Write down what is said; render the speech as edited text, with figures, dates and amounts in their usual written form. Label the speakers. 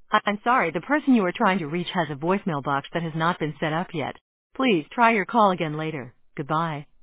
Speaker 1: I'm sorry, the person you are trying to reach has a voicemail box that has not been set up yet. Please try your call again later. Goodbye.